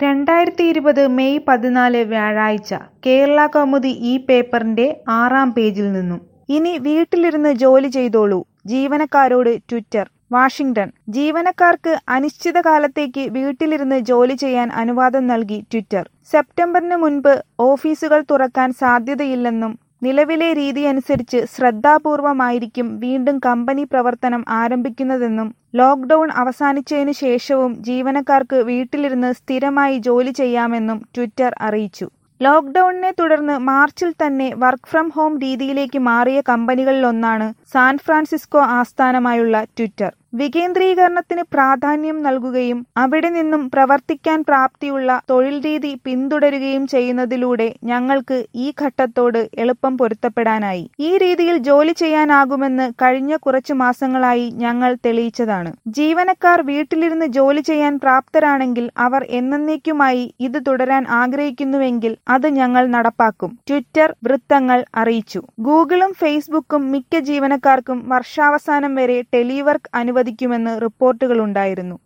2020 May 14 വ്യാഴാഴ്ച കേരളകൗമുദി ഈ പേപ്പറിന്റെ 6-ാം പേജിൽ നിന്നും. ഇനി വീട്ടിലിരുന്ന് ജോലി ചെയ്തോളൂ, ജീവനക്കാരോട് ട്വിറ്റർ. വാഷിംഗ്ടൺ. ജീവനക്കാർക്ക് അനിശ്ചിതകാലത്തേക്ക് വീട്ടിലിരുന്ന് ജോലി ചെയ്യാൻ അനുവാദം നൽകി ട്വിറ്റർ. സെപ്റ്റംബറിന് മുൻപ് ഓഫീസുകൾ തുറക്കാൻ സാധ്യതയില്ലെന്നും നിലവിലെ രീതിയനുസരിച്ച് ശ്രദ്ധാപൂർവമായിരിക്കും വീണ്ടും കമ്പനി പ്രവർത്തനം ആരംഭിക്കുന്നതെന്നും ലോക്ഡൌൺ അവസാനിച്ചതിനു ശേഷവും ജീവനക്കാർക്ക് വീട്ടിലിരുന്ന് സ്ഥിരമായി ജോലി ചെയ്യാമെന്നും ട്വിറ്റർ അറിയിച്ചു. ലോക്ഡൌണിനെ തുടർന്ന് മാർച്ചിൽ തന്നെ വർക്ക് ഫ്രം ഹോം രീതിയിലേക്ക് മാറിയ കമ്പനികളിലൊന്നാണ് സാൻ ഫ്രാൻസിസ്കോ ആസ്ഥാനമായുള്ള ട്വിറ്റർ. വികേന്ദ്രീകരണത്തിന് പ്രാധാന്യം നൽകുകയും അവിടെ നിന്നും പ്രവർത്തിക്കാൻ പ്രാപ്തിയുള്ള തൊഴിൽ രീതി പിന്തുടരുകയും ചെയ്യുന്നതിലൂടെ ഞങ്ങൾക്ക് ഈ ഘട്ടത്തോട് എളുപ്പം പൊരുത്തപ്പെടാനായി. ഈ രീതിയിൽ ജോലി ചെയ്യാനാകുമെന്ന് കഴിഞ്ഞ കുറച്ചു മാസങ്ങളായി ഞങ്ങൾ തെളിയിച്ചതാണ്. ജീവനക്കാർ വീട്ടിലിരുന്ന് ജോലി ചെയ്യാൻ പ്രാപ്തരാണെങ്കിൽ അവർ എന്നേക്കുമായി ഇത് തുടരാൻ ആഗ്രഹിക്കുന്നുവെങ്കിൽ അത് ഞങ്ങൾ നടപ്പാക്കും, ട്വിറ്റർ വൃത്തങ്ങൾ അറിയിച്ചു. ഗൂഗിളും ഫേസ്ബുക്കും മിക്ക ജീവനക്കാർക്കും വർഷാവസാനം വരെ ടെലിവർക്ക് അനുവദിക്കുമെന്ന് റിപ്പോർട്ടുകളുണ്ടായിരുന്നു.